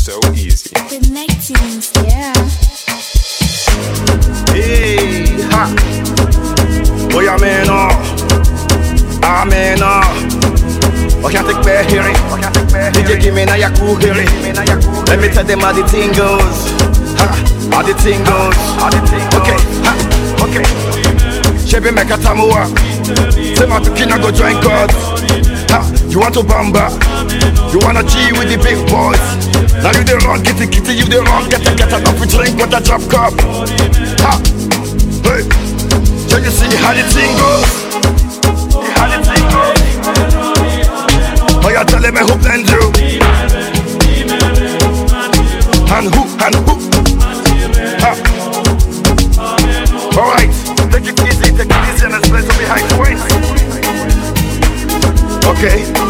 so easy. Connecting, yeah. Hey, ha. Boy, amen, amen, I can't take my hearing. DJ give me now your cool hearing. Let me tell them how the thing goes. Ha, how the thing goes. Okay, ha, okay. Shebi make a tamua. Say my tukina go join God. Ha, you want to bamba? You wanna G with the big boys? Now you the wrong, kitty, you the wrong, get enough to drink with a drop cup. Ha, hey, so you see how the thing goes? How the thing goes? Oh, you're telling me who blend you? And who? Ha. Alright, take it easy and let's play some behind the waist. Okay.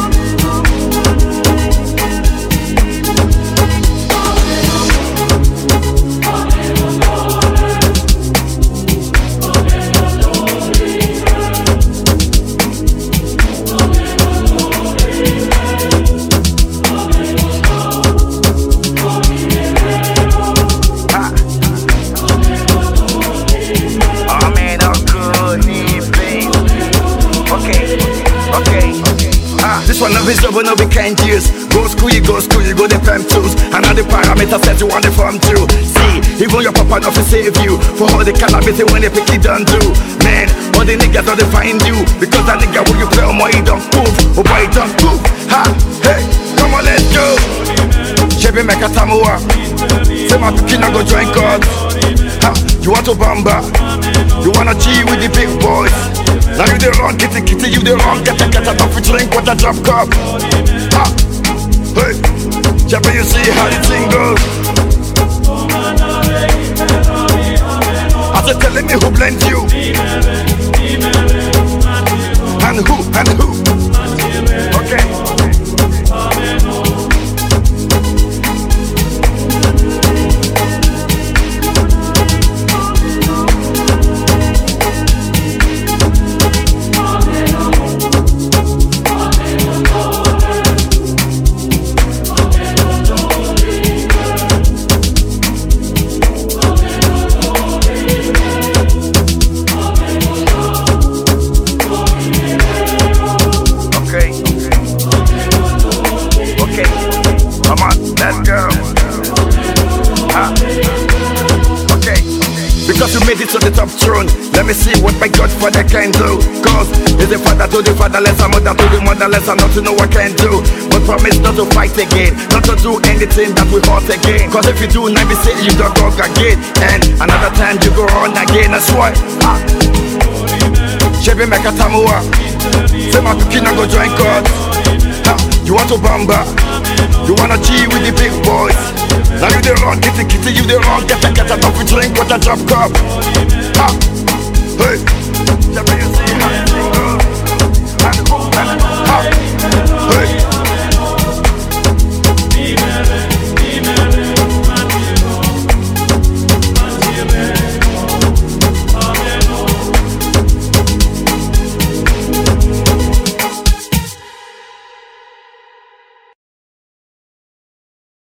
This one of his over no we can't use. Go school, you go the prem tools. And all the parameters set you want the form too. See, even your papa not to save you. For all the cannabis when they pick it done do. Man, all the niggas don't find you. Because that nigga when you play on my don't move. Oh boy, don't move. Ha, hey, come on, let's go. Shebi make a tamua. Say my tukina go join God. Ha, you want to bamba? You wanna G with the big boys? Now you the wrong, kitty, you the wrong, get enough to drink with a drop cup. Ha, hey, Shebi, you see how the thing goes? I said telling me who blends you? And who? Okay. Come on, let's go. Okay. Because you made it to the top throne, let me see what my Godfather can do. Cause he's the father to the fatherless, a mother to the motherless, and not to know what I can do. But promise not to fight again, not to do anything that will hurt again. Cause if you do, now be say you don't go again. And another time you go on again, that's why. Shebi make a tamua. Say my tukina go join God. You want to bamba? You wanna G with the big boys? Now you the wrong, kitty, you the wrong, get enough to drink with a drop cup. Ha, hey,